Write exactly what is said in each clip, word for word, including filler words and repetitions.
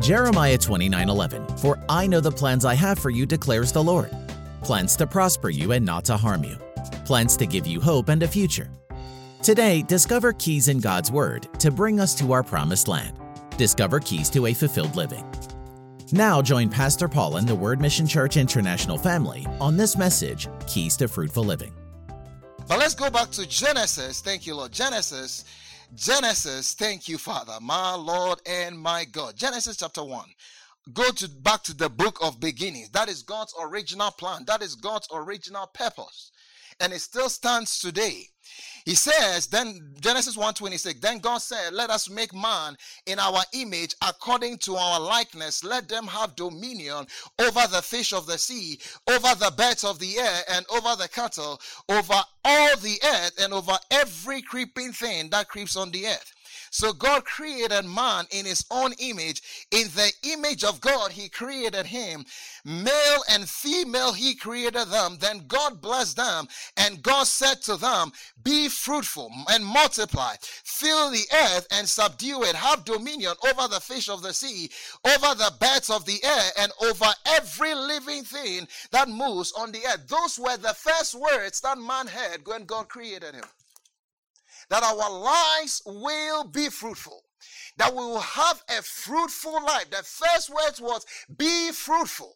Jeremiah twenty-nine eleven, "For I know the plans I have for you, declares the Lord. Plans to prosper you and not to harm you. Plans to give you hope and a future." Today, discover keys in God's Word to bring us to our promised land. Discover keys to a fulfilled living. Now join Pastor Paul and the Word Mission Church International family on this message, Keys to Fruitful Living. But let's go back to Genesis. Thank you, Lord. Genesis. Genesis. Thank you, Father, my Lord and my God. Genesis chapter one. Go to back to the book of beginnings. That is God's original plan. That is God's original purpose. And it still stands today. He says, then Genesis one twenty-six, then God said, "Let us make man in our image according to our likeness. Let them have dominion over the fish of the sea, over the birds of the air, and over the cattle, over all the earth, and over every creeping thing that creeps on the earth." So God created man in his own image. In the image of God, he created him. Male and female, he created them. Then God blessed them. And God said to them, "Be fruitful and multiply. Fill the earth and subdue it. Have dominion over the fish of the sea, over the birds of the air, and over every living thing that moves on the earth." Those were the first words that man heard when God created him. That our lives will be fruitful. That we will have a fruitful life. The first words was, be fruitful.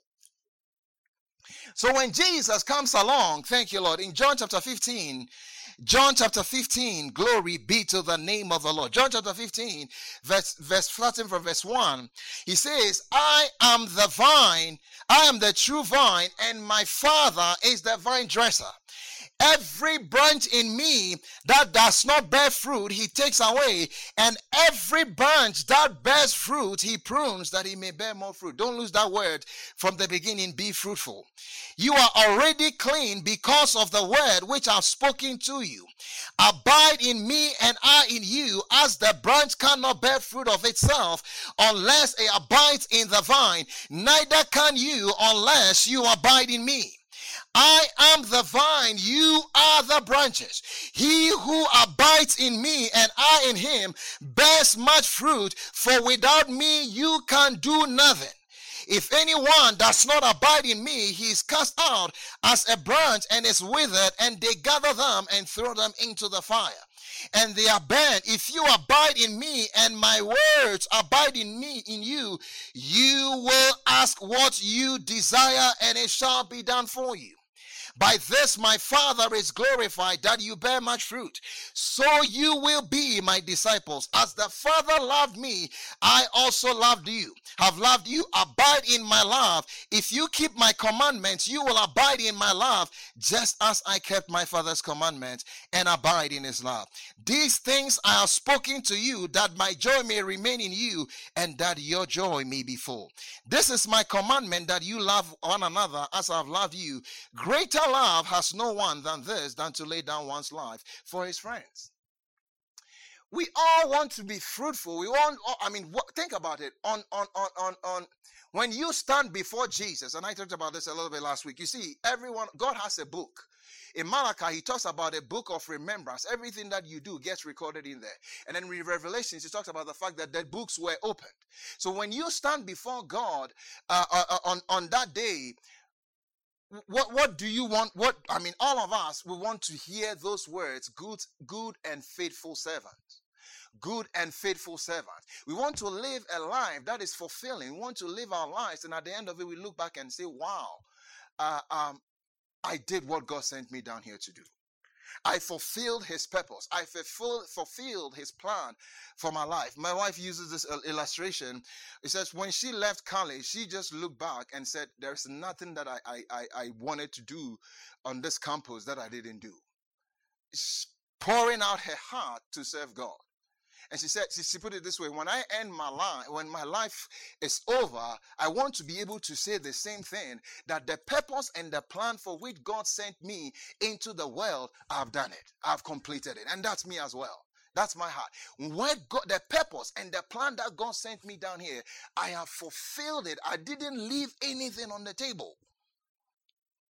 So when Jesus comes along, thank you, Lord, in John chapter fifteen, John chapter fifteen, glory be to the name of the Lord. John chapter fifteen, verse, verse starting from verse one, he says, "I am the vine, I am the true vine, and my Father is the vine dresser. Every branch in me that does not bear fruit, he takes away. And every branch that bears fruit, he prunes that he may bear more fruit." Don't lose that word from the beginning. Be fruitful. "You are already clean because of the word which I've spoken to you. Abide in me and I in you, as the branch cannot bear fruit of itself unless it abides in the vine. Neither can you unless you abide in me. I am the vine, you are the branches. He who abides in me and I in him bears much fruit, for without me you can do nothing. If anyone does not abide in me, he is cast out as a branch and is withered, and they gather them and throw them into the fire, and they are burned. If you abide in me and my words abide in me, in you, you will ask what you desire, and it shall be done for you. By this my Father is glorified, that you bear much fruit. So you will be my disciples. As the Father loved me, I also loved you, have loved you. Abide in my love. If you keep my commandments, you will abide in my love, just as I kept my Father's commandments and abide in his love. These things I have spoken to you, that my joy may remain in you, and that your joy may be full. This is my commandment, that you love one another as I have loved you. Greater love has no one than this, than to lay down one's life for his friends." We all want to be fruitful. We want, I mean, think about it. On, on, on, on, on, when you stand before Jesus, and I talked about this a little bit last week, you see, everyone, God has a book. In Malachi, he talks about a book of remembrance. Everything that you do gets recorded in there. And then in Revelations, he talks about the fact that the books were opened. So when you stand before God uh, uh, on, on that day, What what do you want? What I mean, all of us, we want to hear those words, good, good and faithful servant. Good and faithful servant. We want to live a life that is fulfilling. We want to live our lives, and at the end of it, we look back and say, wow, uh, um, I did what God sent me down here to do. I fulfilled his purpose. I fulfilled, fulfilled his plan for my life. My wife uses this illustration. It says when she left college, she just looked back and said, there's nothing that I, I, I, I wanted to do on this campus that I didn't do. She's pouring out her heart to serve God. And she said, she, she put it this way, when I end my life, when my life is over, I want to be able to say the same thing, that the purpose and the plan for which God sent me into the world, I've done it. I've completed it. And that's me as well. That's my heart. Where God, the purpose and the plan that God sent me down here, I have fulfilled it. I didn't leave anything on the table.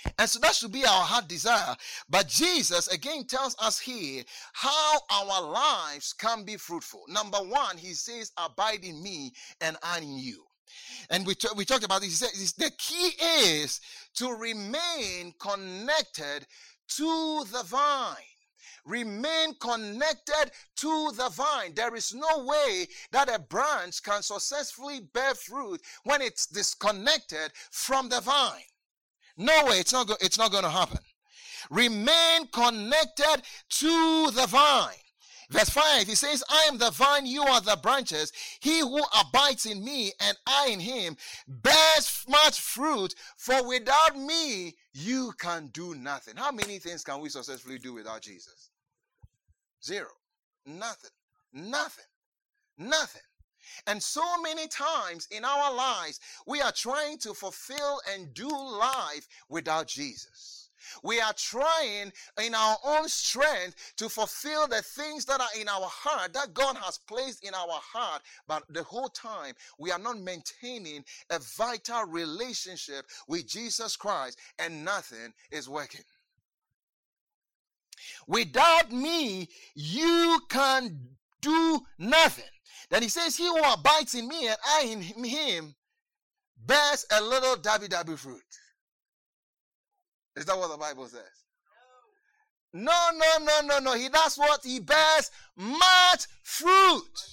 And so that should be our heart desire. But Jesus again tells us here how our lives can be fruitful. Number one, he says, abide in me and I in you. And we, t- we talked about this. He says, the key is to remain connected to the vine. Remain connected to the vine. There is no way that a branch can successfully bear fruit when it's disconnected from the vine. No way, it's not, go- it's not going to happen. Remain connected to the vine. Verse five, he says, I am the vine, you are the branches. He who abides in me and I in him bears much fruit, for without me you can do nothing. How many things can we successfully do without Jesus? Zero. Nothing. Nothing. Nothing. And so many times in our lives, we are trying to fulfill and do life without Jesus. We are trying in our own strength to fulfill the things that are in our heart, that God has placed in our heart. But the whole time, we are not maintaining a vital relationship with Jesus Christ, and nothing is working. Without me, you can do nothing. Then he says, he who abides in me and I in him bears a little dabby dabby fruit. Is that what the Bible says? No, no, no, no, no. He does what? He bears much fruit.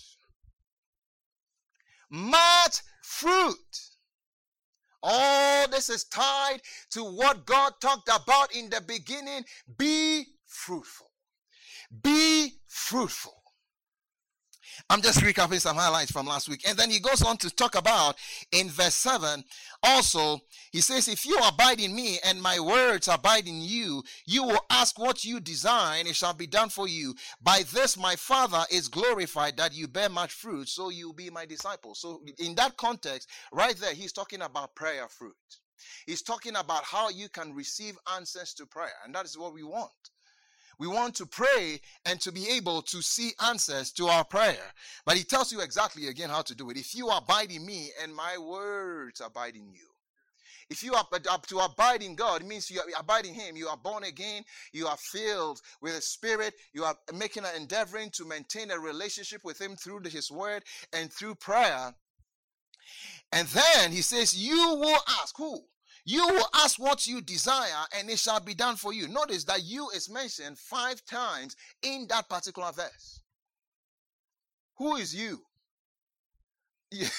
Much fruit. All this is tied to what God talked about in the beginning. Be fruitful. Be fruitful. I'm just recapping some highlights from last week. And then he goes on to talk about in verse seven. Also, he says, if you abide in me and my words abide in you, you will ask what you desire and it shall be done for you. By this my Father is glorified, that you bear much fruit, so you will be my disciples. So in that context, right there, he's talking about prayer fruit. He's talking about how you can receive answers to prayer. And that is what we want. We want to pray and to be able to see answers to our prayer. But he tells you exactly again how to do it. If you abide in me and my words abide in you. If you are to abide in God, it means you abide in him. You are born again. You are filled with the Spirit. You are making an endeavoring to maintain a relationship with him through his word and through prayer. And then he says, you will ask. Who? You will ask what you desire and it shall be done for you. Notice that you is mentioned five times in that particular verse. Who is you? Yeah.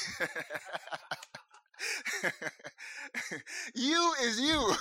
You is you.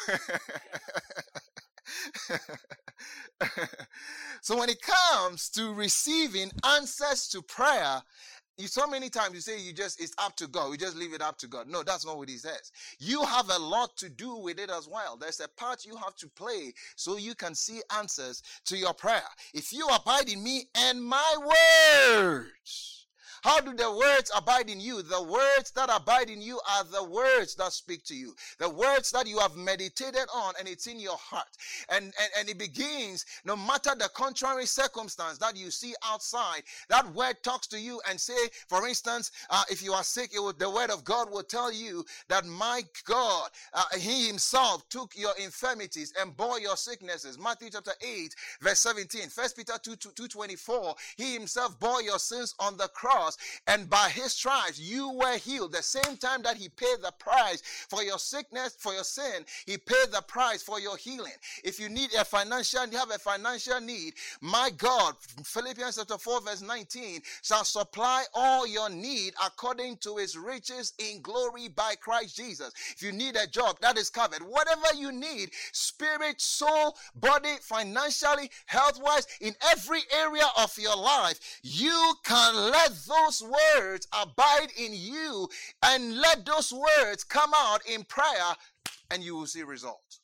So when it comes to receiving answers to prayer, you, so many times you say you just, it's up to God. We just leave it up to God. No, that's not what he says. You have a lot to do with it as well. There's a part you have to play so you can see answers to your prayer. If you abide in me and my words. How do the words abide in you? The words that abide in you are the words that speak to you. The words that you have meditated on and it's in your heart. And, and, and it begins, no matter the contrary circumstance that you see outside, that word talks to you and say, for instance, uh, if you are sick, it will, the word of God will tell you that my God, uh, he himself took your infirmities and bore your sicknesses. Matthew chapter eight, verse seventeen. First Peter two, two twenty-four, he himself bore your sins on the cross. And by his stripes you were healed. The same time that he paid the price for your sickness, for your sin, he paid the price for your healing. If you need a financial, you have a financial need, my God, Philippians chapter four verse nineteen, shall supply all your need according to his riches in glory by Christ Jesus. If you need a job, that is covered. Whatever you need, spirit, soul, body, financially, health-wise, in every area of your life, you can let those Those words abide in you and let those words come out in prayer and you will see results.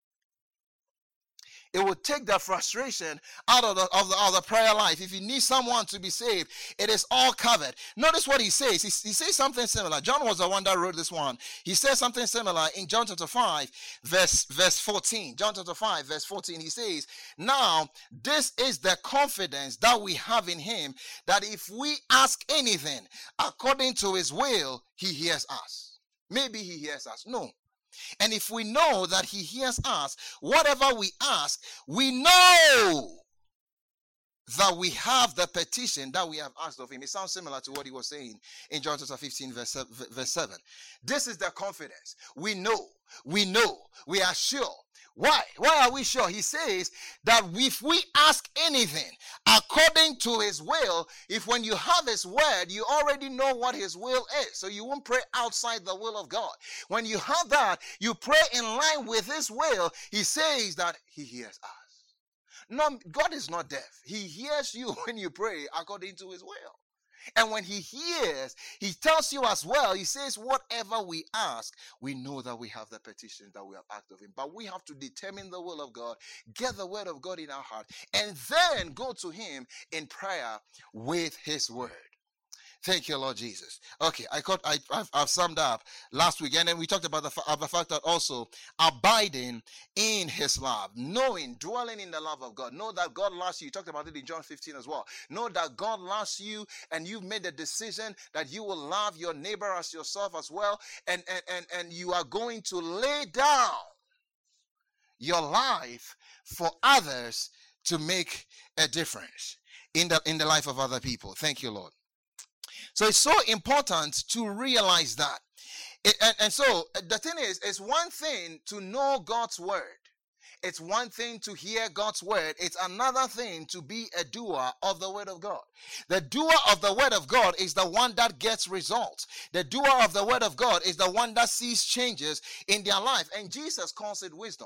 It will take the frustration out of the, of the, of the prayer life. If you need someone to be saved, it is all covered. Notice what he says. He, he says something similar. John was the one that wrote this one. He says something similar in John chapter five, verse, verse fourteen. John chapter five, verse fourteen. He says, now, this is the confidence that we have in him, that if we ask anything according to his will, he hears us. Maybe he hears us. No. And if we know that he hears us, whatever we ask, we know that we have the petition that we have asked of him. It sounds similar to what he was saying in John chapter fifteen, verse seven. This is the confidence. We know, we know, we are sure. Why? Why are we sure? He says that if we ask anything according to his will, if when you have his word, you already know what his will is. So you won't pray outside the will of God. When you have that, you pray in line with his will. He says that he hears us. No, God is not deaf. He hears you when you pray according to his will. And when he hears, he tells you as well, he says, whatever we ask, we know that we have the petition that we have asked of him. But we have to determine the will of God, get the word of God in our heart, and then go to him in prayer with his word. Thank you, Lord Jesus. Okay, I caught, I, I've, I've summed up last week, and then we talked about the, uh, the fact that also abiding in his love, knowing, dwelling in the love of God. Know that God loves you. You talked about it in John fifteen as well. Know that God loves you, and you've made a decision that you will love your neighbor as yourself as well, and, and, and, and you are going to lay down your life for others to make a difference in the, in the life of other people. Thank you, Lord. So it's so important to realize that. It, and, and so the thing is, it's one thing to know God's word. It's one thing to hear God's word. It's another thing to be a doer of the word of God. The doer of the word of God is the one that gets results. The doer of the word of God is the one that sees changes in their life. And Jesus calls it wisdom.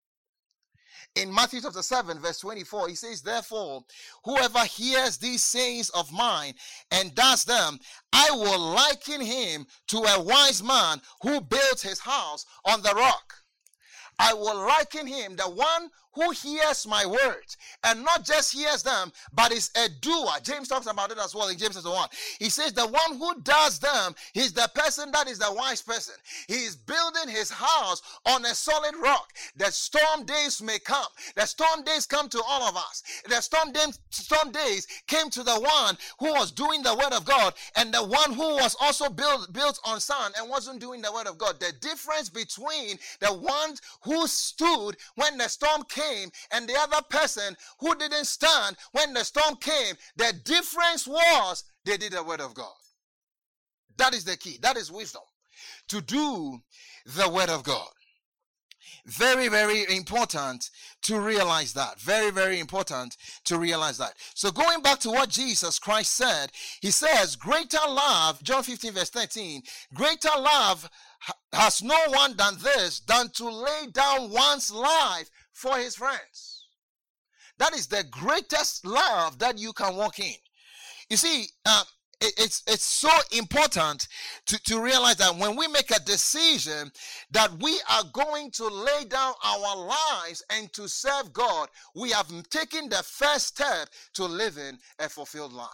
In Matthew chapter seven, verse twenty-four, he says, therefore, whoever hears these sayings of mine and does them, I will liken him to a wise man who built his house on the rock. I will liken him, the one who hears my words, and not just hears them, but is a doer. James talks about it as well in James chapter one. He says the one who does them is the person that is the wise person. He is building his house on a solid rock. The storm days may come. The storm days come to all of us. The storm days, storm days came to the one who was doing the word of God, and the one who was also built, built on sand and wasn't doing the word of God. The difference between the one who stood when the storm came and the other person who didn't stand when the storm came, the difference was they did the word of God. That is the key. That is wisdom. To do the word of God. Very, very important to realize that. Very, very important to realize that. So going back to what Jesus Christ said, he says, greater love, John fifteen verse thirteen, greater love has no one than this, than to lay down one's life for his friends. That is the greatest love that you can walk in. You see, uh, it, it's it's so important to, to realize that when we make a decision that we are going to lay down our lives and to serve God, we have taken the first step to living a fulfilled life.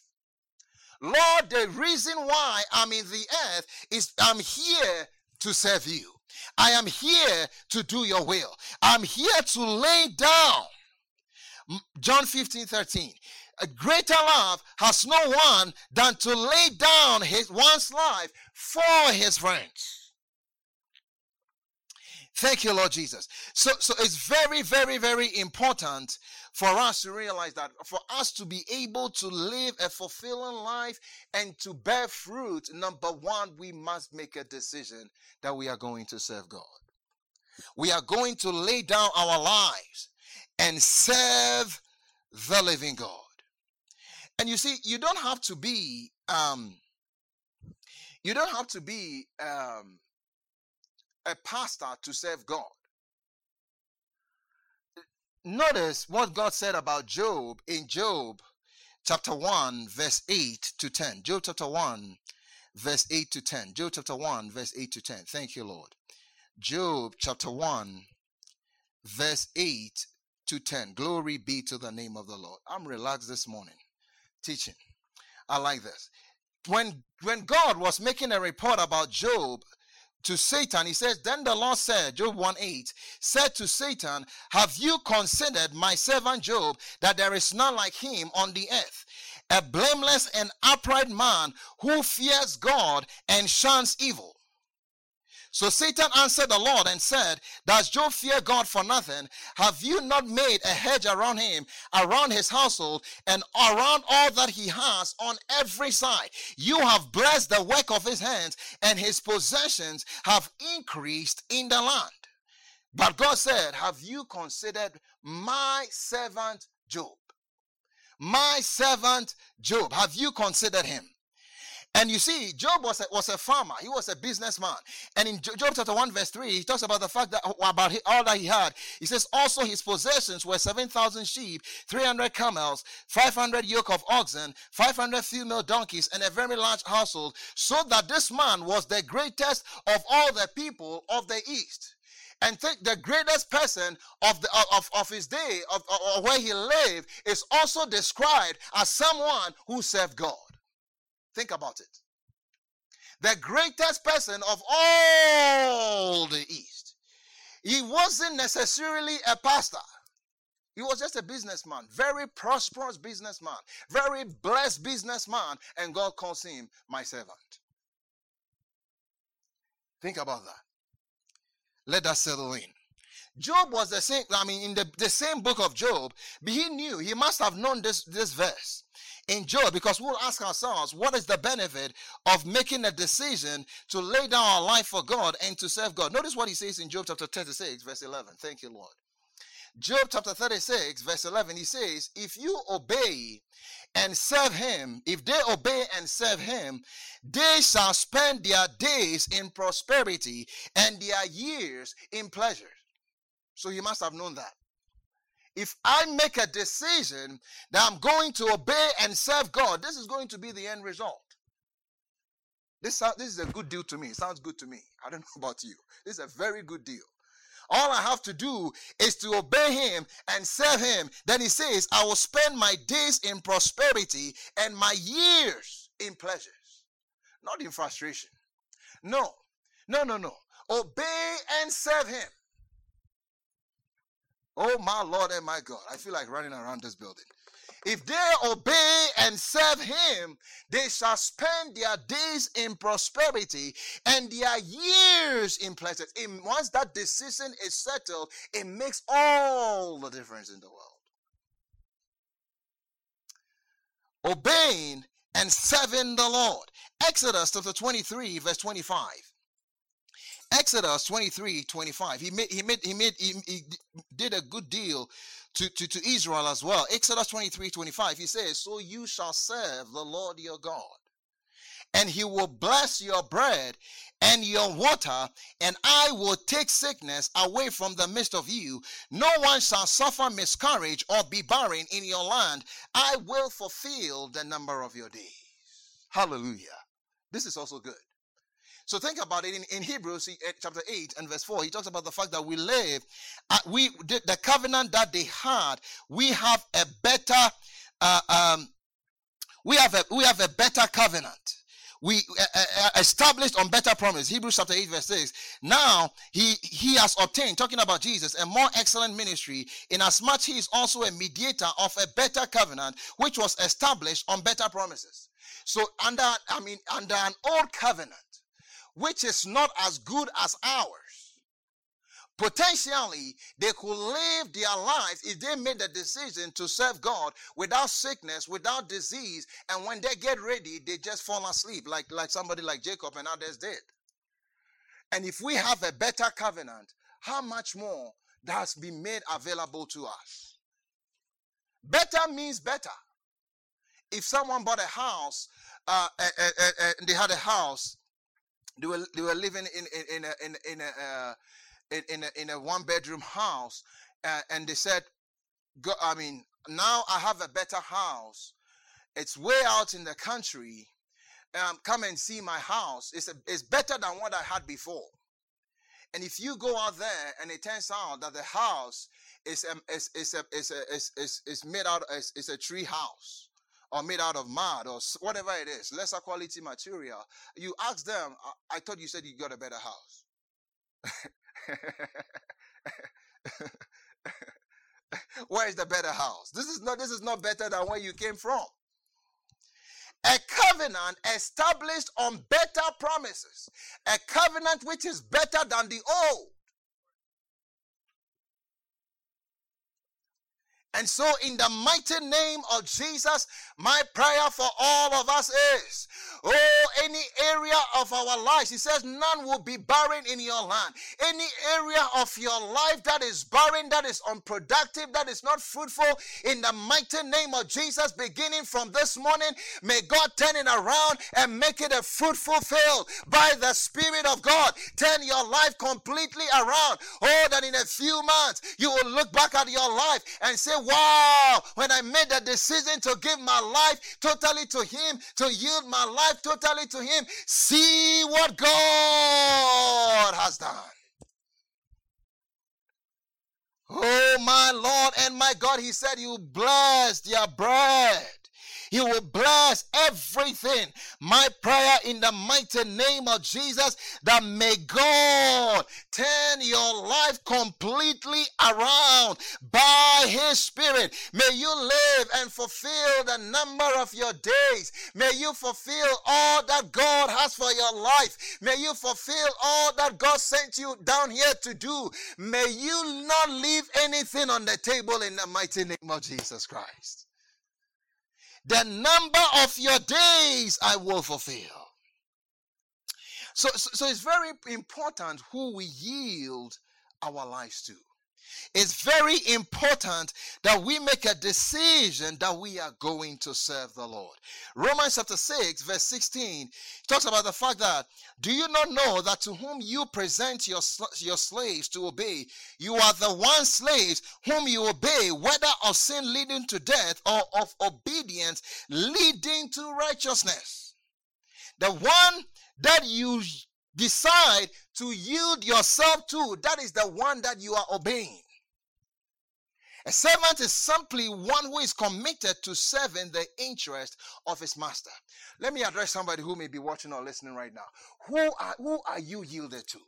Lord, the reason why I'm in the earth is I'm here to serve you. I am here to do your will. I'm here to lay down. John fifteen thirteen. A greater love has no one than to lay down his one's life for his friends. Thank you, Lord Jesus. So, so it's very, very, very important for us to realize that, for us to be able to live a fulfilling life and to bear fruit, number one, we must make a decision that we are going to serve God. We are going to lay down our lives and serve the living God. And you see, you don't have to be, um, you don't have to be um, a pastor to serve God. Notice what God said about Job in Job chapter one, verse eight to ten. Job chapter one, verse eight to ten. Job chapter one, verse eight to ten. Thank you, Lord. Job chapter one, verse eight to ten. Glory be to the name of the Lord. I'm relaxed this morning teaching. I like this. When, when God was making a report about Job to Satan, he says, then the Lord said, Job one eight, said to Satan, have you considered my servant Job, that there is none like him on the earth, a blameless and upright man who fears God and shuns evil? So Satan answered the Lord and said, does Job fear God for nothing? Have you not made a hedge around him, around his household, and around all that he has on every side? You have blessed the work of his hands, and his possessions have increased in the land. But God said, have you considered my servant Job? My servant Job, have you considered him? And you see, Job was a, was a farmer. He was a businessman. And in Job chapter one, verse three, he talks about the fact that about all that he had. He says, also his possessions were seven thousand sheep, three hundred camels, five hundred yoke of oxen, five hundred female donkeys, and a very large household, so that this man was the greatest of all the people of the East. And think the greatest person of the of, of his day, of, of where he lived, is also described as someone who served God. Think about it. The greatest person of all the East. He wasn't necessarily a pastor. He was just a businessman, very prosperous businessman, very blessed businessman, and God calls him my servant. Think about that. Let that settle in. Job was the same, I mean, in the, the same book of Job, but he knew, he must have known this, this verse. In Job, because we'll ask ourselves, what is the benefit of making a decision to lay down our life for God and to serve God? Notice what he says in Job chapter thirty-six, verse eleven. Thank you, Lord. Job chapter thirty-six, verse eleven, he says, if you obey and serve him, if they obey and serve him, they shall spend their days in prosperity and their years in pleasure. So he must have known that. If I make a decision that I'm going to obey and serve God, this is going to be the end result. This, this is a good deal to me. It sounds good to me. I don't know about you. This is a very good deal. All I have to do is to obey him and serve him. Then he says, I will spend my days in prosperity and my years in pleasures. Not in frustration. No, no, no, no. Obey and serve him. Oh, my Lord and my God. I feel like running around this building. If they obey and serve him, they shall spend their days in prosperity and their years in pleasure. And once that decision is settled, it makes all the difference in the world. Obeying and serving the Lord. Exodus chapter twenty-three, verse twenty-five. Exodus twenty-three, twenty-five. He made, he made, he made, he, he did a good deal to, to, to Israel as well. Exodus twenty-three, twenty-five. He says, so you shall serve the Lord your God, and he will bless your bread and your water, and I will take sickness away from the midst of you. No one shall suffer miscarriage or be barren in your land. I will fulfill the number of your days. Hallelujah. This is also good. So think about it in, in Hebrews chapter eight and verse four. He talks about the fact that we live, uh, we the, the covenant that they had, we have a better, uh, um, we have a we have a better covenant. We uh, uh, established on better promise. Hebrews chapter eight verse six. Now he he has obtained, talking about Jesus, a more excellent ministry, inasmuch he is also a mediator of a better covenant, which was established on better promises. So under I mean under an old covenant, which is not as good as ours, potentially they could live their lives if they made the decision to serve God without sickness, without disease, and when they get ready, they just fall asleep like, like somebody like Jacob and others did. And if we have a better covenant, how much more has been made available to us? Better means better. If someone bought a house, uh, uh, uh, uh, they had a house, They were they were living in in in a in, in a uh, in, in a in a one bedroom house, uh, and they said, "Go, I mean, now I have a better house. It's way out in the country. Um, come and see my house. It's a, it's better than what I had before." And if you go out there and it turns out that the house is a, is is a, is a, is is is made out is, is a tree house, or made out of mud, or whatever it is, lesser quality material, you ask them, I, I thought you said you got a better house. Where is the better house? This is not, this is not better than where you came from. A covenant established on better promises. A covenant which is better than the old. And so in the mighty name of Jesus, my prayer for all of us is, oh, any area of our lives, he says none will be barren in your land. Any area of your life that is barren, that is unproductive, that is not fruitful, in the mighty name of Jesus, beginning from this morning, may God turn it around and make it a fruitful field by the Spirit of God. Turn your life completely around. Oh, that in a few months, you will look back at your life and say, wow, when I made the decision to give my life totally to him, to yield my life totally to him, see what God has done. Oh, my Lord and my God, he said, you blessed your bread. He will bless everything. My prayer in the mighty name of Jesus, that may God turn your life completely around by his Spirit. May you live and fulfill the number of your days. May you fulfill all that God has for your life. May you fulfill all that God sent you down here to do. May you not leave anything on the table in the mighty name of Jesus Christ. The number of your days I will fulfill. So, so, so it's very important who we yield our lives to. It's very important that we make a decision that we are going to serve the Lord. Romans chapter six, verse sixteen, talks about the fact that, do you not know that to whom you present your, your slaves to obey, you are the one slaves whom you obey, whether of sin leading to death or of obedience leading to righteousness. The one that you decide to yield yourself to, that is the one that you are obeying. A servant is simply one who is committed to serving the interest of his master. Let me address somebody who may be watching or listening right now. Who are, who are you yielded to?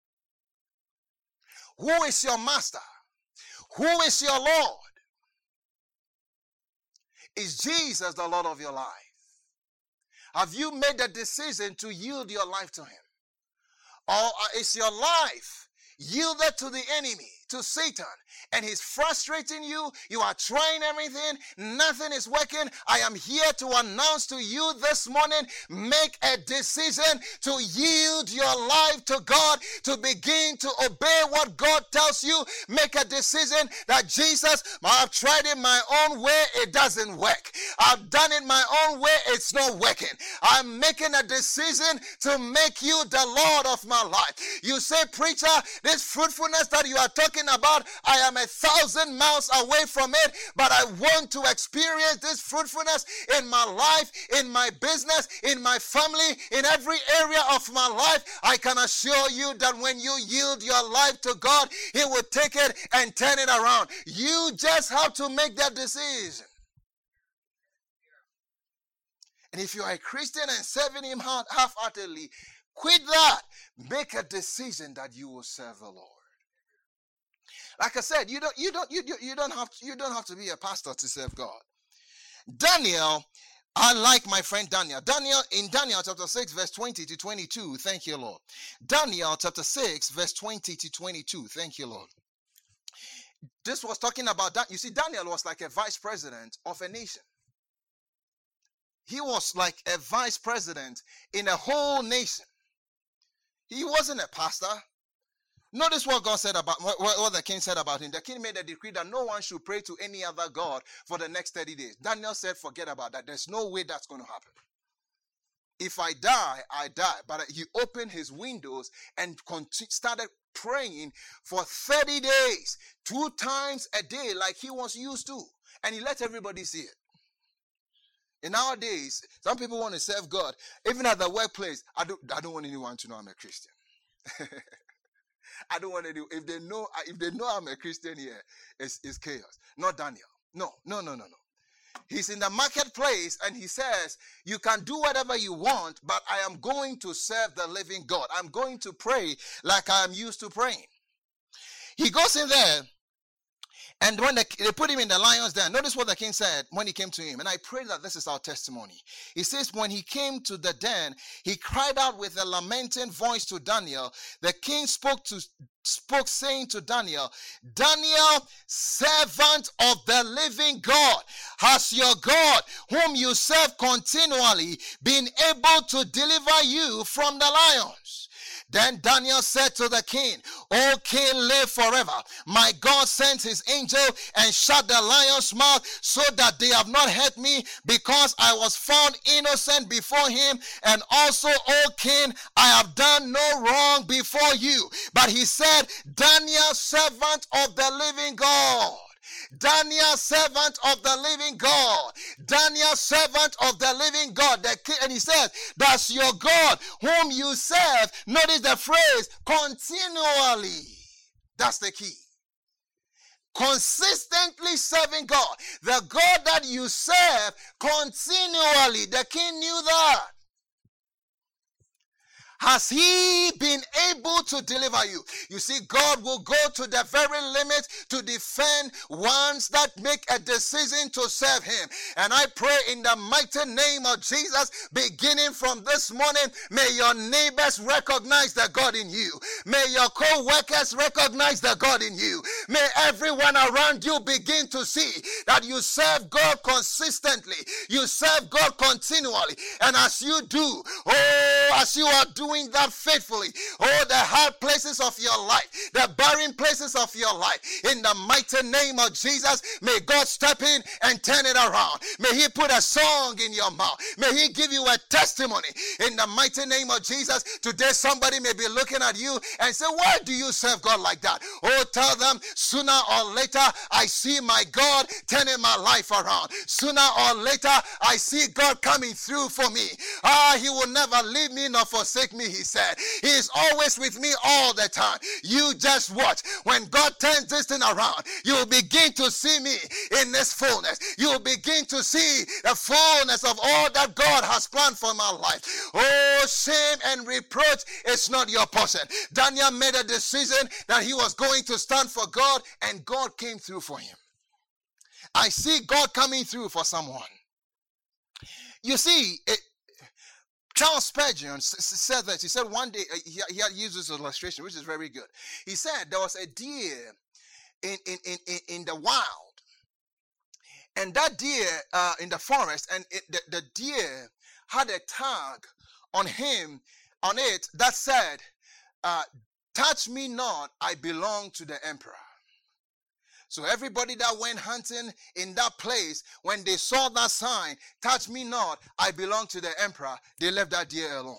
Who is your master? Who is your Lord? Is Jesus the Lord of your life? Have you made the decision to yield your life to him? Or is your life yielded to the enemy, to Satan, and he's frustrating you? You are trying everything, nothing is working. I am here to announce to you this morning, make a decision to yield your life to God, to begin to obey what God tells you. Make a decision that, Jesus, I've tried it my own way, it doesn't work. I've done it my own way, it's not working. I'm making a decision to make you the Lord of my life. You say, preacher, this fruitfulness that you are talking about, I am a thousand miles away from it, but I want to experience this fruitfulness in my life, in my business, in my family, in every area of my life. I can assure you that when you yield your life to God, he will take it and turn it around. You just have to make that decision. And if you are a Christian and serving him half-heartedly, quit that. Make a decision that you will serve the Lord. Like I said, you don't, you don't, you, you, you don't have, to, you don't have to be a pastor to serve God. Daniel, I like my friend Daniel. Daniel in Daniel chapter six, verse twenty to twenty-two. Thank you, Lord. Daniel chapter six, verse twenty to twenty-two. Thank you, Lord. This was talking about that. You see, Daniel was like a vice president of a nation. He was like a vice president in a whole nation. He wasn't a pastor. Notice what God said about, what, what the king said about him. The king made a decree that no one should pray to any other God for the next thirty days. Daniel said, forget about that. There's no way that's going to happen. If I die, I die. But he opened his windows and started praying for thirty days, two times a day like he was used to. And he let everybody see it. In nowadays, some people want to serve God. Even at the workplace, I don't, I don't want anyone to know I'm a Christian. I don't want to do, if they know, if they know I'm a Christian here, it's, it's chaos. Not Daniel. No, no, no, no, no. He's in the marketplace and he says, you can do whatever you want, but I am going to serve the living God. I'm going to pray like I am used to praying. He goes in there And when they, they put him in the lion's den, notice what the king said when he came to him. And I pray that this is our testimony. He says, when he came to the den, he cried out with a lamenting voice to Daniel. The king spoke to spoke saying to Daniel, Daniel, servant of the living God, has your God, whom you serve continually, been able to deliver you from the lions? Then Daniel said to the king, O king, live forever. My God sent his angel and shut the lion's mouth so that they have not hurt me, because I was found innocent before him. And also, O king, I have done no wrong before you. But he said, Daniel, servant of the living God. Daniel, servant of the living God. Daniel, servant of the living God. The king, and he says, that's your God whom you serve. Notice the phrase, continually. That's the key. Consistently serving God. The God that you serve continually. The king knew that. Has he been able to deliver you? You see, God will go to the very limit to defend ones that make a decision to serve him. And I pray in the mighty name of Jesus, beginning from this morning, may your neighbors recognize the God in you. May your co-workers recognize the God in you. May everyone around you begin to see that you serve God consistently. You serve God continually. And as you do, oh, as you are doing Doing that faithfully, oh, the hard places of your life, the barren places of your life, in the mighty name of Jesus, may God step in and turn it around. May he put a song in your mouth. May he give you a testimony in the mighty name of Jesus. Today somebody may be looking at you and say, why do you serve God like that? Oh, tell them, sooner or later I see my God turning my life around. Sooner or later I see God coming through for me. Ah, he will never leave me nor forsake me. Me, he said. He is always with me all the time. You just watch. When God turns this thing around, you will begin to see me in this fullness. You will begin to see the fullness of all that God has planned for my life. Oh, shame and reproach is not your portion. Daniel made a decision that he was going to stand for God, and God came through for him. I see God coming through for someone. You see, it, Charles Spurgeon said that. He said one day, he, he had used this illustration, which is very good. He said there was a deer in, in, in, in the wild. And that deer uh, in the forest, and it, the, the deer had a tag on him, on it, that said, uh, touch me not, I belong to the emperor. So everybody that went hunting in that place, when they saw that sign, touch me not, I belong to the emperor, they left that deer alone.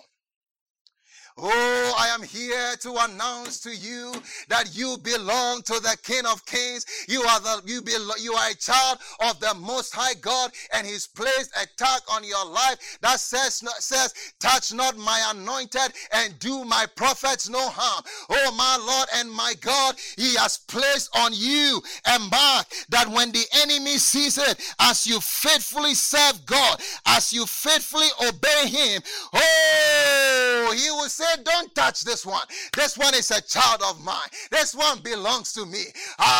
Oh, I am here to announce to you that you belong to the King of Kings. You are the you belong, you are a child of the Most High God, and he's placed a tag on your life that says, says, touch not my anointed and do my prophets no harm. Oh, my Lord and my God, he has placed on you a mark that when the enemy sees it, as you faithfully serve God, as you faithfully obey him, oh, he will say, don't touch this one. This one is a child of mine. This one belongs to me.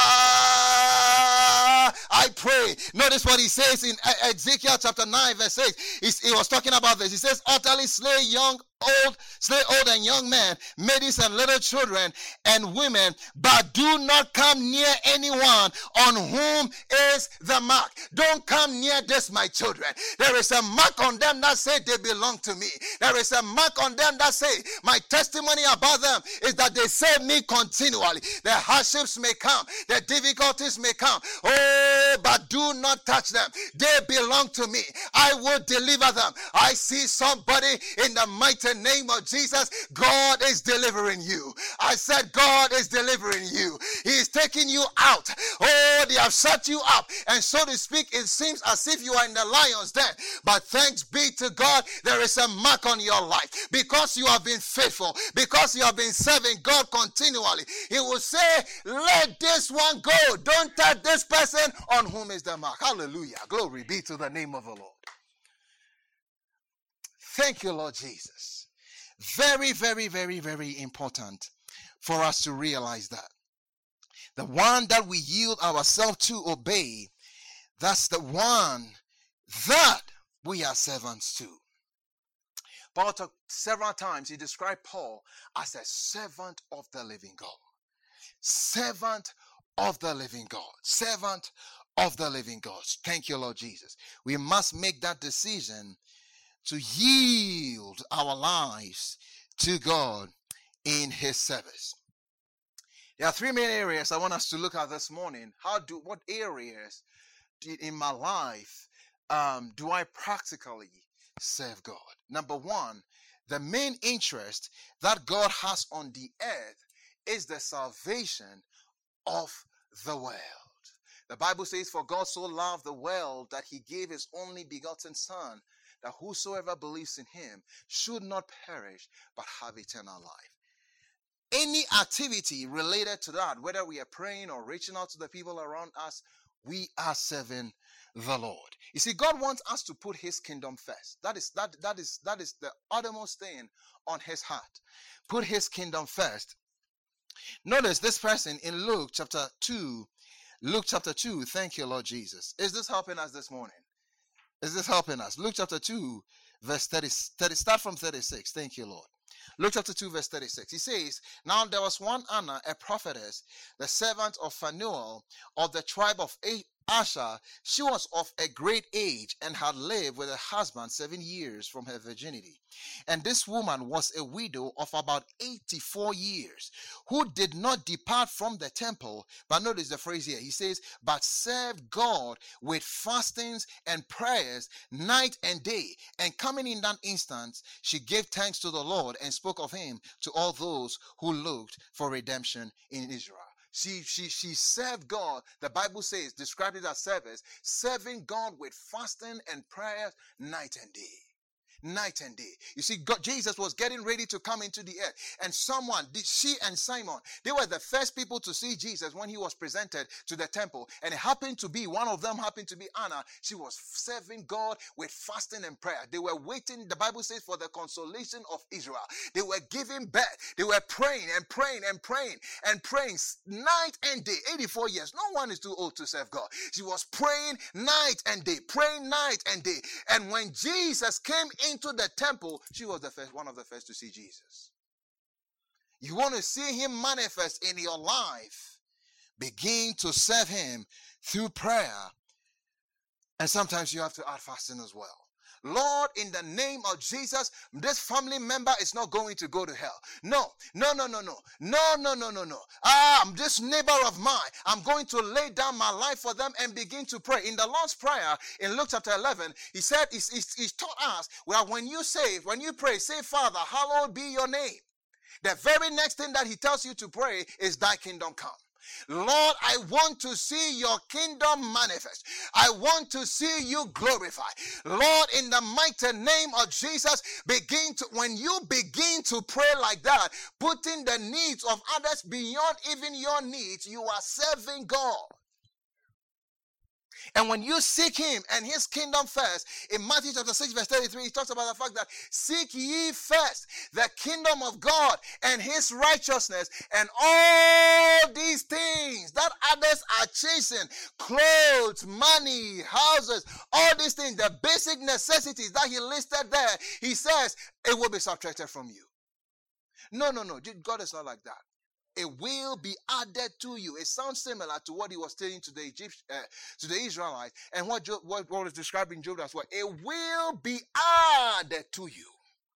Ah, I pray. Notice what he says in Ezekiel chapter nine verse eight. He's, he was talking about this. He says, utterly slay young old, slay old and young men, maidens and little children and women, but do not come near anyone on whom is the mark. Don't come near this, my children. There is a mark on them that say they belong to me. There is a mark on them that say my testimony about them is that they serve me continually. The hardships may come, the difficulties may come. Oh, but do not touch them. They belong to me. I will deliver them. I see somebody in the mighty name of Jesus. God is delivering you. I said God is delivering you. He is taking you out. Oh, they have shut you up, and so to speak, it seems as if you are in the lion's den. But thanks be to God, there is a mark on your life because you have been faithful, because you have been serving God continually. He will say, let this one go. Don't touch this person on whom is the mark. Hallelujah. Glory be to the name of the Lord. Thank you, Lord Jesus. Very, very, very, very important for us to realize that. the one that we yield ourselves to obey, that's the one that we are servants to. Paul talked several times, he described Paul as a servant of the living God. Servant of the living God. Servant of the living God. Thank you, Lord Jesus. We must make that decision to yield our lives to God in his service. There are three main areas I want us to look at this morning. How do, what areas in my life um, do I practically serve God? Number one, the main interest that God has on the earth is the salvation of the world. The Bible says, for God so loved the world that he gave his only begotten Son, that whosoever believes in him should not perish but have eternal life. Any activity related to that, whether we are praying or reaching out to the people around us, we are serving the Lord. You see, God wants us to put his kingdom first. That is that that is that is the uttermost thing on his heart. Put his kingdom first. Notice this person in Luke chapter two. Luke chapter two. Thank you, Lord Jesus. Is this helping us this morning? Is this helping us? Luke chapter two, verse thirty, thirty start from thirty-six. Thank you, Lord. Luke chapter two, verse thirty-six. He says, now there was one Anna, a prophetess, the servant of Phanuel of the tribe of Asher. She was of a great age and had lived with her husband seven years from her virginity. And this woman was a widow of about eighty-four years, who did not depart from the temple. But notice the phrase here. He says, but served God with fastings and prayers night and day. And coming in that instant, she gave thanks to the Lord and spoke of him to all those who looked for redemption in Israel. She, she, she served God. The Bible says, described it as service, serving God with fasting and prayers night and day. Night and day. You see, God, Jesus was getting ready to come into the earth. And someone, she and Simon, they were the first people to see Jesus when he was presented to the temple. And it happened to be, one of them happened to be Anna. She was serving God with fasting and prayer. They were waiting, the Bible says, for the consolation of Israel. They were giving birth. They were praying and praying and praying and praying night and day. eighty-four years. No one is too old to serve God. She was praying night and day, praying night and day. And when Jesus came into the temple, she was the first, one of the first to see Jesus. You want to see him manifest in your life, begin to serve him through prayer. And sometimes you have to add fasting as well. Lord, in the name of Jesus, this family member is not going to go to hell. No, no, no, no, no, no, no, no, no, no. Ah, this neighbor of mine, I'm going to lay down my life for them and begin to pray. In the Lord's Prayer, in Luke chapter eleven, he said, he's, he's, he's taught us, well, when you say, when you pray, say, Father, hallowed be your name. The very next thing that he tells you to pray is thy kingdom come. Lord, I want to see your kingdom manifest. I want to see you glorified. Lord, in the mighty name of Jesus, begin to, when you begin to pray like that, putting the needs of others beyond even your needs, you are serving God. And when you seek him and his kingdom first, in Matthew chapter six, verse thirty-three, he talks about the fact that seek ye first the kingdom of God and his righteousness, and all these things that others are chasing, clothes, money, houses, all these things, the basic necessities that he listed there, he says it will be subtracted from you. No, no, no. God is not like that. It will be added to you. It sounds similar to what he was telling to the Egypt, uh, to the Israelites, and what Job, what, what was described in Job as well. It will be added to you.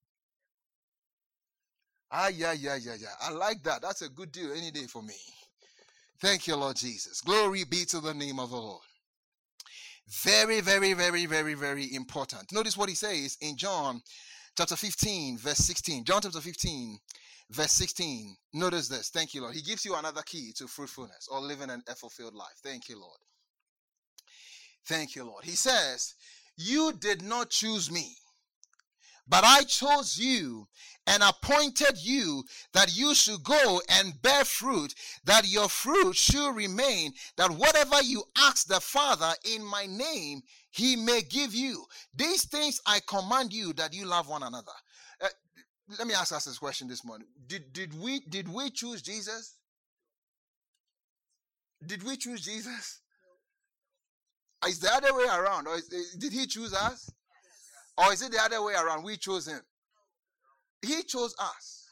Ah, yeah, yeah, yeah, yeah. I like that. That's a good deal any day for me. Thank you, Lord Jesus. Glory be to the name of the Lord. Very, very, very, very, very important. Notice what he says in John chapter fifteen, verse sixteen. John chapter fifteen. Verse sixteen, notice this. Thank you, Lord. He gives you another key to fruitfulness or living a fulfilled life. Thank you, Lord. Thank you, Lord. He says, you did not choose me, but I chose you and appointed you that you should go and bear fruit, that your fruit should remain, that whatever you ask the Father in my name, he may give you. These things I command you, that you love one another. Uh, Let me ask us this question this morning. Did, did we did we choose Jesus? Did we choose Jesus? Is the other way around? Or is, did he choose us? Or is it the other way around? We chose him. He chose us.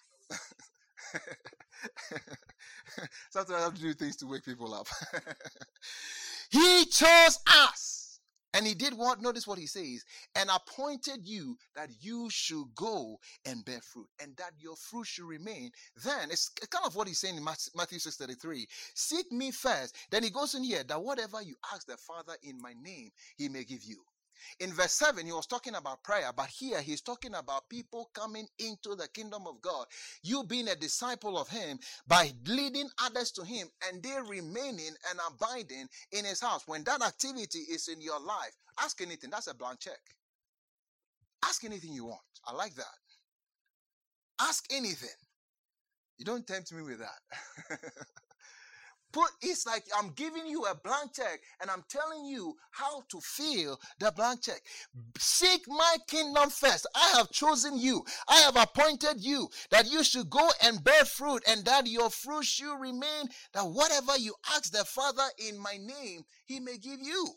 Sometimes I have to do things to wake people up. He chose us. And he did what? Notice what he says. And appointed you that you should go and bear fruit, and that your fruit should remain. Then it's kind of what he's saying in Matthew six thirty-three. Seek me first. Then he goes in here that whatever you ask the Father in my name, he may give you. In verse seven, he was talking about prayer, but here he's talking about people coming into the kingdom of God. You being a disciple of him by leading others to him, and they remaining and abiding in his house. When that activity is in your life, ask anything. That's a blank check. Ask anything you want. I like that. Ask anything. You don't tempt me with that. Put, it's like I'm giving you a blank check and I'm telling you how to fill the blank check. Seek my kingdom first. I have chosen you. I have appointed you that you should go and bear fruit, and that your fruit should remain, that whatever you ask the Father in my name, he may give you.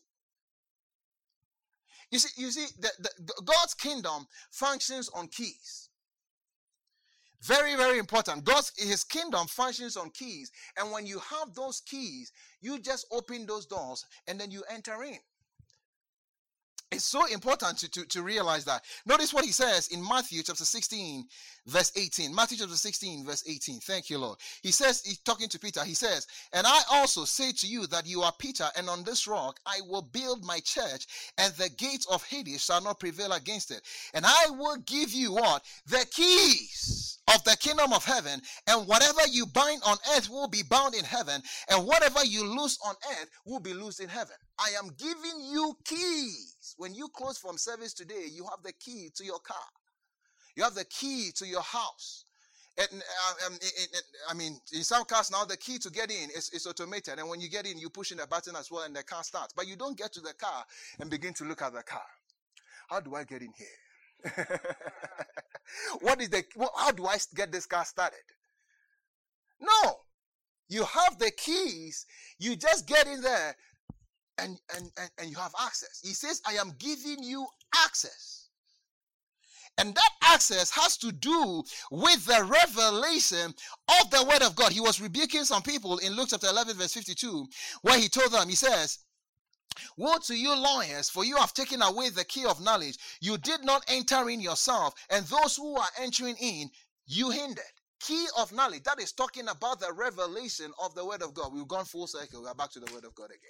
You see, you see, the, the, God's kingdom functions on keys. Very, very important. God's, his kingdom functions on keys. And when you have those keys, you just open those doors and then you enter in. It's so important to, to, to realize that. Notice what he says in Matthew chapter sixteen, verse eighteen. Matthew chapter sixteen, verse eighteen. Thank you, Lord. He says, he's talking to Peter, he says, and I also say to you that you are Peter, and on this rock I will build my church, and the gates of Hades shall not prevail against it. And I will give you what? The keys of the kingdom of heaven, and whatever you bind on earth will be bound in heaven, and whatever you loose on earth will be loosed in heaven. I am giving you keys. When you close from service today, you have the key to your car. You have the key to your house. And, uh, um, it, it, I mean, in some cars now, the key to get in is, is automated. And when you get in, you push in a button as well, and the car starts. But you don't get to the car and begin to look at the car. How do I get in here? What is the, what, how do I get this car started? No. You have the keys. You just get in there and, and, and, and you have access. He says, I am giving you access. And that access has to do with the revelation of the word of God. He was rebuking some people in Luke chapter eleven, verse fifty-two, where he told them, he says, woe to you lawyers, for you have taken away the key of knowledge. You did not enter in yourself, and those who are entering in, you hindered. Key of knowledge. That is talking about the revelation of the word of God. We've gone full circle. We're back to the word of God again.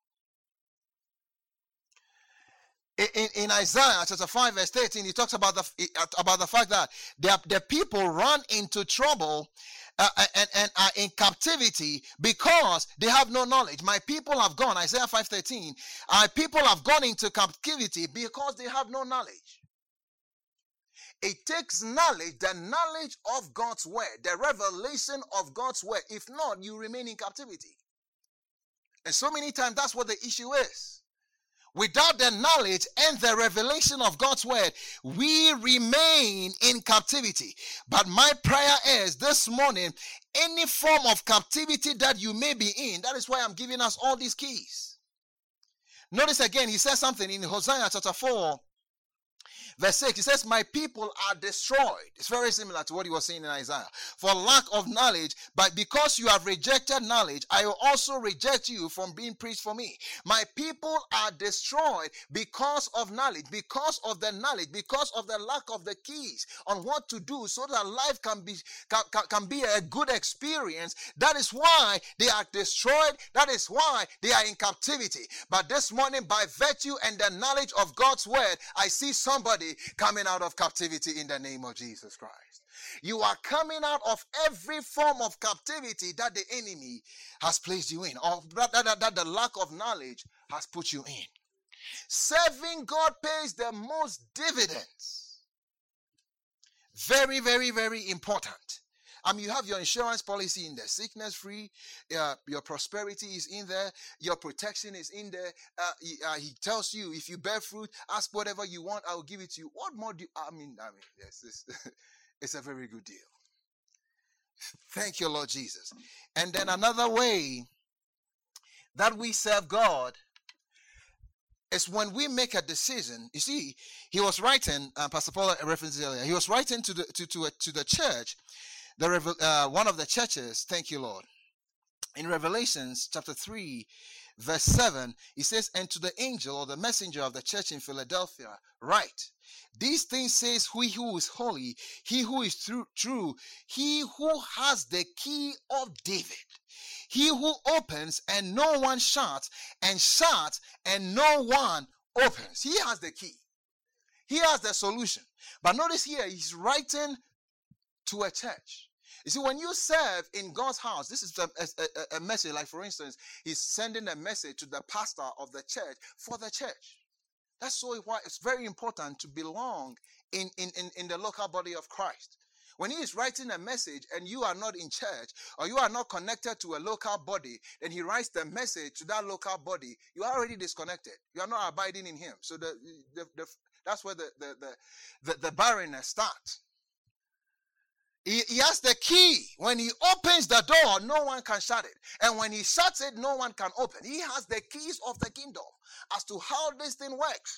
In, in Isaiah chapter five, verse thirteen, he talks about the about the fact that the, the people run into trouble uh, and, and are in captivity because they have no knowledge. My people have gone, Isaiah five thirteen, uh, people have gone into captivity because they have no knowledge. It takes knowledge, the knowledge of God's word, the revelation of God's word. If not, you remain in captivity. And so many times that's what the issue is. Without the knowledge and the revelation of God's word, we remain in captivity. But my prayer is this morning, any form of captivity that you may be in, that is why I'm giving us all these keys. Notice again, he says something in Hosea chapter four, verse six. He says, my people are destroyed. It's very similar to what he was saying in Isaiah. For lack of knowledge, but because you have rejected knowledge, I will also reject you from being preached for me. My people are destroyed because of knowledge, because of the knowledge, because of the lack of the keys on what to do so that life can be, can, can, can be a good experience. That is why they are destroyed. That is why they are in captivity. But this morning, by virtue and the knowledge of God's word, I see somebody coming out of captivity in the name of Jesus Christ. You are coming out of every form of captivity that the enemy has placed you in, or that, that, that the lack of knowledge has put you in. Serving God pays the most dividends. Very, very, very important. I mean, you have your insurance policy in there, sickness free, uh, your prosperity is in there, your protection is in there. Uh, he, uh, he tells you, if you bear fruit, ask whatever you want, I will give it to you. What more do you, I mean, I mean, yes, it's, it's a very good deal. Thank you, Lord Jesus. And then another way that we serve God is when we make a decision. You see, he was writing, uh, Pastor Paul referenced it earlier, he was writing to the to to, to the church, the uh, one of the churches, thank you, Lord. In Revelations chapter three, verse seven, he says, and to the angel or the messenger of the church in Philadelphia, write, these things says he who is holy, he who is true, true, he who has the key of David, he who opens and no one shuts, and shuts and no one opens. He has the key. He has the solution. But notice here, he's writing to a church. You see, when you serve in God's house, this is a, a, a message. Like, for instance, he's sending a message to the pastor of the church for the church. That's so why it's very important to belong in, in, in, in the local body of Christ. When he is writing a message and you are not in church or you are not connected to a local body, then he writes the message to that local body. You are already disconnected. You are not abiding in him. So the, the, the, that's where the, the, the, the, the barrenness starts. He, he has the key. When he opens the door, no one can shut it. And when he shuts it, no one can open. He has the keys of the kingdom as to how this thing works.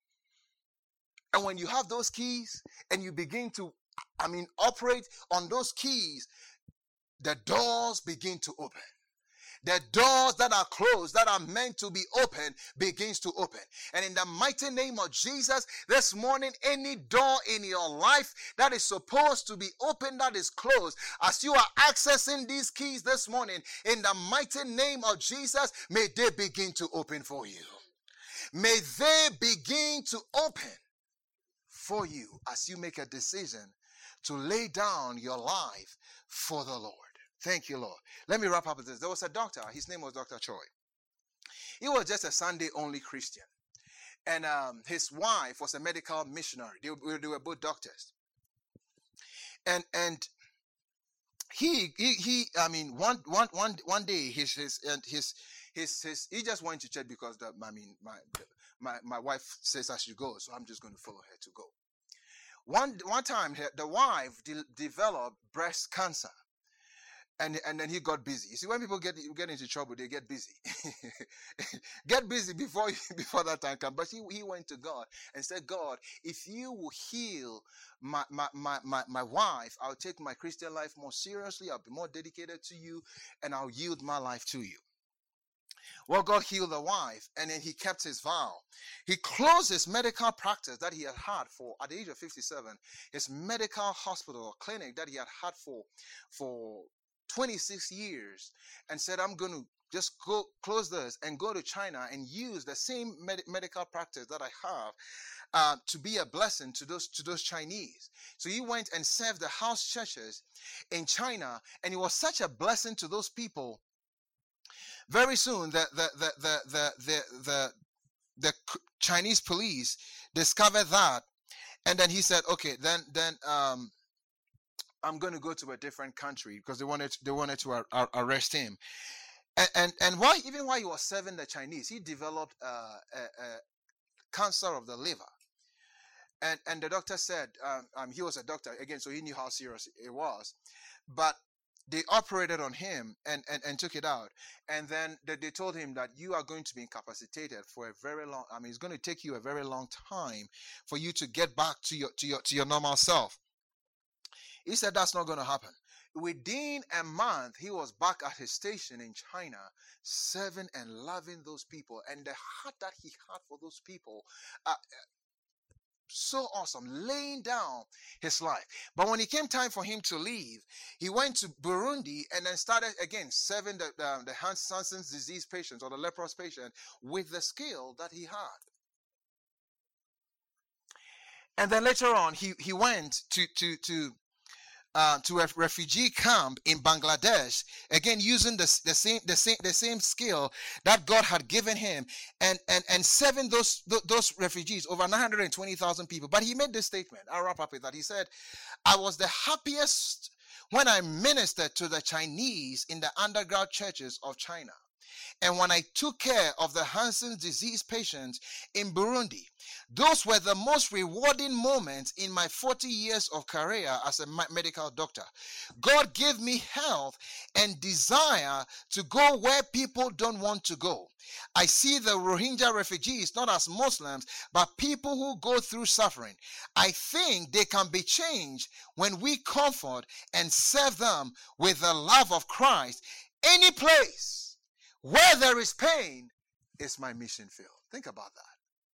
And when you have those keys and you begin to, I mean, operate on those keys, the doors begin to open. The doors that are closed, that are meant to be open, begins to open. And in the mighty name of Jesus, this morning, any door in your life that is supposed to be open, that is closed, as you are accessing these keys this morning, in the mighty name of Jesus, may they begin to open for you. May they begin to open for you as you make a decision to lay down your life for the Lord. Thank you, Lord. Let me wrap up with this. There was a doctor. His name was Doctor Choi. He was just a Sunday-only Christian. And um, his wife was a medical missionary. They, they were both doctors. And and he he he. I mean, one one one one day his his and his his his. He just went to church because the, I mean my my my wife says I should go, so I'm just going to follow her to go. One one time the wife de- developed breast cancer. And, and then he got busy. You see, when people get get into trouble, they get busy. Get busy before before that time comes. But he, he went to God and said, God, if you will heal my, my, my, my, my wife, I'll take my Christian life more seriously. I'll be more dedicated to you, and I'll yield my life to you. Well, God healed the wife, and then he kept his vow. He closed his medical practice that he had had for, at the age of fifty-seven, his medical hospital or clinic that he had had for, for twenty-six years, and said, I'm going to just go close this and go to China and use the same med- medical practice that I have uh, to be a blessing to those to those Chinese. So he went and served the house churches in China, and it was such a blessing to those people. Very soon, the the the the the the, the, the Chinese police discovered that, and then he said, okay, then then um. I'm going to go to a different country because they wanted to, they wanted to ar- ar- arrest him, and and, and why even while he was serving the Chinese, he developed uh, a, a cancer of the liver, and and the doctor said um, um, he was a doctor again, so he knew how serious it was, but they operated on him and, and, and took it out, and then they, they told him that you are going to be incapacitated for a very long. I mean, it's going to take you a very long time for you to get back to your to your to your normal self. He said that's not going to happen. Within a month, he was back at his station in China, serving and loving those people. And the heart that he had for those people, uh, so awesome, laying down his life. But when it came time for him to leave, he went to Burundi and then started again serving the, the, the Hansen's disease patients or the leprous patient with the skill that he had. And then later on, he, he went to, to, to, Uh, to a refugee camp in Bangladesh, again using the, the same the same the same skill that God had given him, and and and serving those those refugees, over nine hundred twenty thousand people. But he made this statement. I'll wrap up with that. He said, "I was the happiest when I ministered to the Chinese in the underground churches of China. and when I took care of the Hansen's disease patients in Burundi. Those were the most rewarding moments in my forty years of career as a medical doctor. God gave me health and desire to go where people don't want to go. I see the Rohingya refugees not as Muslims, but people who go through suffering. I think they can be changed when we comfort and serve them with the love of Christ. Any place where there is pain is my mission field. Think about that.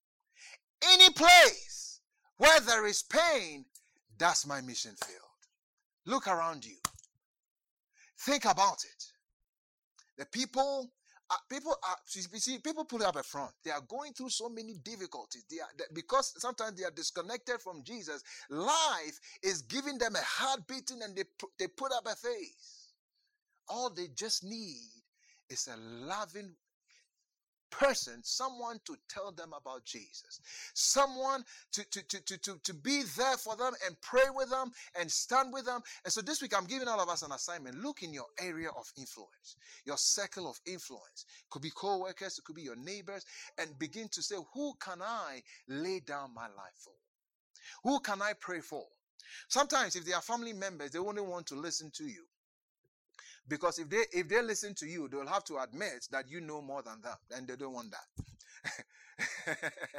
Any place where there is pain, that's my mission field. Look around you. Think about it. The people, uh, people are, you see, people put up a front. They are going through so many difficulties. They are, they, because sometimes they are disconnected from Jesus. Life is giving them a heart beating and they, they put up a face. All they just need is a loving person, someone to tell them about Jesus, someone to, to, to, to, to, to be there for them and pray with them and stand with them. And so this week I'm giving all of us an assignment. Look in your area of influence, your circle of influence. It could be co-workers, it could be your neighbors, and begin to say, who can I lay down my life for? Who can I pray for? Sometimes if they are family members, they only want to listen to you. Because if they if they listen to you, they'll have to admit that you know more than them, and they don't want that.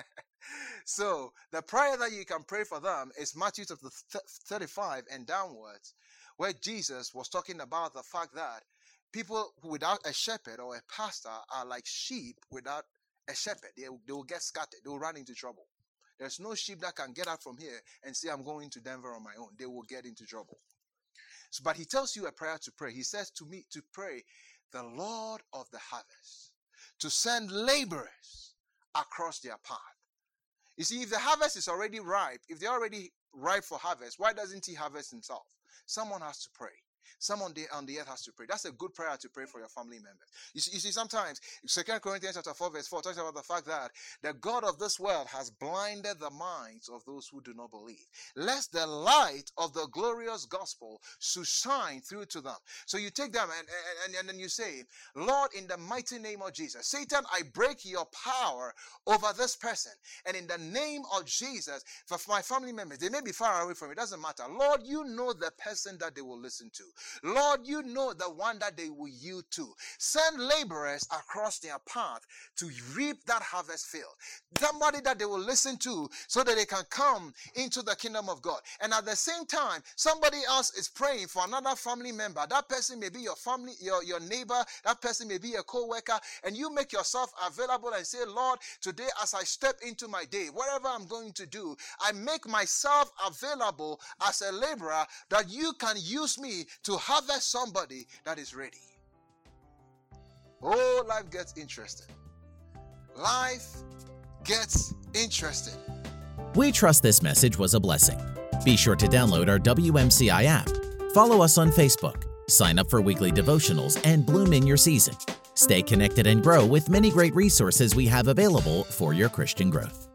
So the prayer that you can pray for them is Matthew chapter thirty-five and downwards, where Jesus was talking about the fact that people without a shepherd or a pastor are like sheep without a shepherd. They, they will get scattered. They will run into trouble. There's no sheep that can get out from here and say, I'm going to Denver on my own. They will get into trouble. So, but he tells you a prayer to pray. He says to me to pray, the Lord of the harvest, to send laborers across their path. You see, if the harvest is already ripe, if they're already ripe for harvest, why doesn't he harvest himself? Someone has to pray. Someone on the earth has to pray. That's a good prayer to pray for your family members. You see, you see sometimes, Second Corinthians chapter four, verse four talks about the fact that the God of this world has blinded the minds of those who do not believe, lest the light of the glorious gospel should shine through to them. So you take them and, and, and then you say, Lord, in the mighty name of Jesus, Satan, I break your power over this person. And in the name of Jesus, for my family members, they may be far away from you, it doesn't matter. Lord, you know the person that they will listen to. Lord, you know the one that they will yield to. Send laborers across their path to reap that harvest field. Somebody that they will listen to so that they can come into the kingdom of God. And at the same time, somebody else is praying for another family member. That person may be your family, your, your neighbor. That person may be a co-worker. And you make yourself available and say, Lord, today as I step into my day, whatever I'm going to do, I make myself available as a laborer that you can use me to harvest somebody that is ready. Oh, life gets interesting. Life gets interesting. We trust this message was a blessing. Be sure to download our W M C I app. Follow us on Facebook. Sign up for weekly devotionals and bloom in your season. Stay connected and grow with many great resources we have available for your Christian growth.